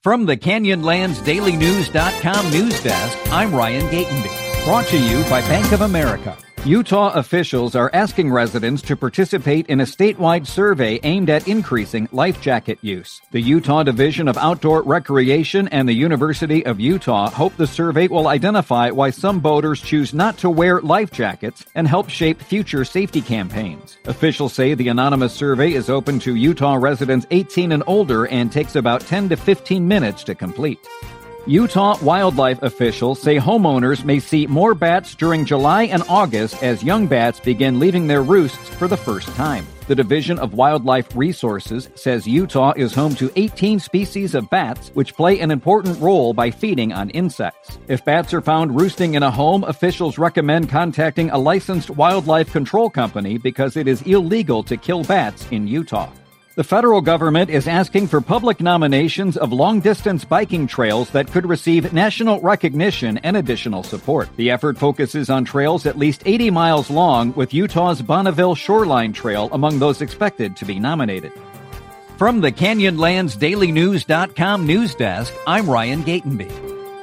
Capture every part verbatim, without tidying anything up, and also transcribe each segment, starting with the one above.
From the Canyonlands Daily News dot com news desk, I'm Ryan Gatenby. Brought to you by Bank of America. Utah officials are asking residents to participate in a statewide survey aimed at increasing life jacket use. The Utah Division of Outdoor Recreation and the University of Utah hope the survey will identify why some boaters choose not to wear life jackets and help shape future safety campaigns. Officials say the anonymous survey is open to Utah residents eighteen and older and takes about ten to fifteen minutes to complete. Utah wildlife officials say homeowners may see more bats during July and August as young bats begin leaving their roosts for the first time. The Division of Wildlife Resources says Utah is home to eighteen species of bats, which play an important role by feeding on insects. If bats are found roosting in a home, officials recommend contacting a licensed wildlife control company because it is illegal to kill bats in Utah. The federal government is asking for public nominations of long-distance biking trails that could receive national recognition and additional support. The effort focuses on trails at least eighty miles long, with Utah's Bonneville Shoreline Trail among those expected to be nominated. From the Canyonlands Daily News dot com news desk, I'm Ryan Gatenby.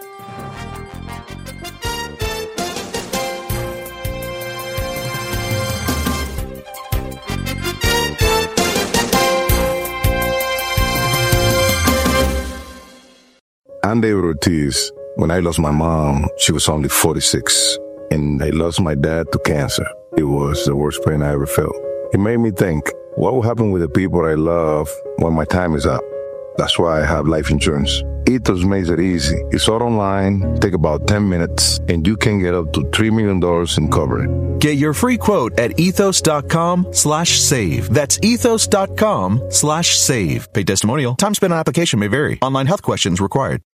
I'm David Ortiz. When I lost my mom, she was only forty-six, and I lost my dad to cancer. It was the worst pain I ever felt. It made me think, what will happen with the people I love when my time is up? That's why I have life insurance. Ethos makes it easy. It's all online, take about ten minutes, and you can get up to three million dollars in coverage. Get your free quote at ethos.com slash save. That's ethos.com slash save. Paid testimonial. Time spent on application may vary. Online health questions required.